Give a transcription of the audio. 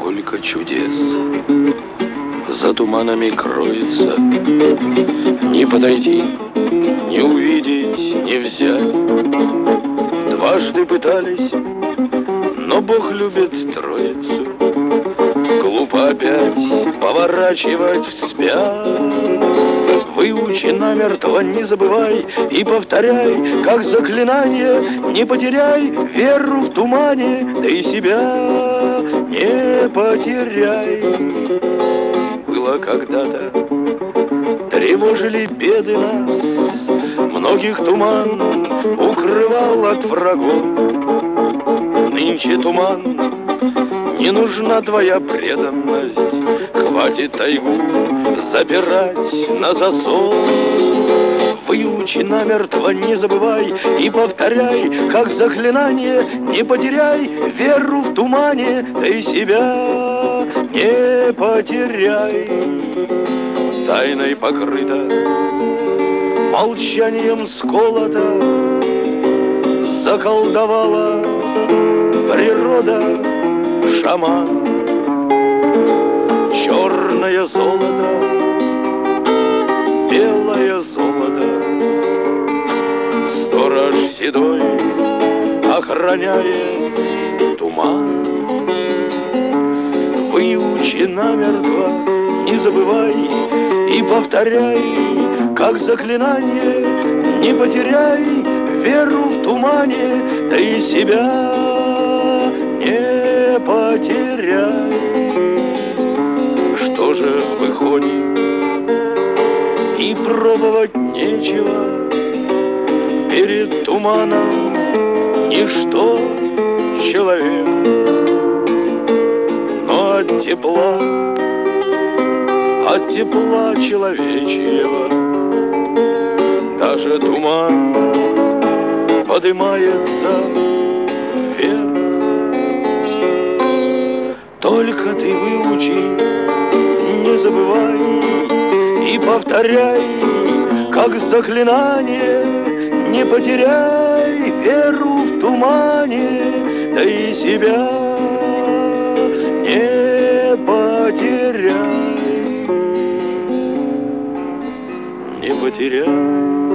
сколько чудес за туманами кроется. Не подойти, не увидеть, не взять. Дважды пытались, но Бог любит троицу. Глупо опять поворачивать вспять. Выучи намертво, не забывай и повторяй, как заклинание. Не потеряй веру в тумане, да и себя не потеряй. Было когда-то, тревожили беды нас, многих туман укрывал от врагов. Нынче туман, не нужна твоя преданность, хватит тайгу запирать на засов. Выучи намертво, не забывай и повторяй, как заклинание. Не потеряй веру в тумане, да и себя не потеряй. Тайной покрыта, молчанием сколота, заколдовала природа шаман. Черное золото, белое золото, сторож седой охраняет туман. Выучи намертво, не забывай и повторяй, как заклинание. Не потеряй веру в тумане, да и себя не потеряй. Что же выходит, и пробовать нечего, перед туманом ничто человек. Но от тепла человечьего даже туман поднимается вверх. Только ты выучи, не забывай и повторяй, как заклинание. Не потеряй веру в тумане, да и себя не потеряй. Не потеряй.